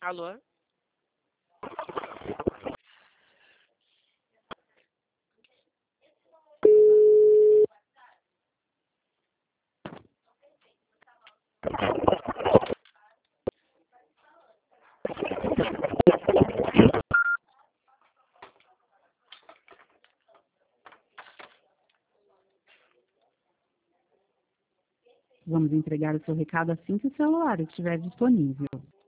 Alô? Vamos entregar o seu recado assim que o celular estiver disponível.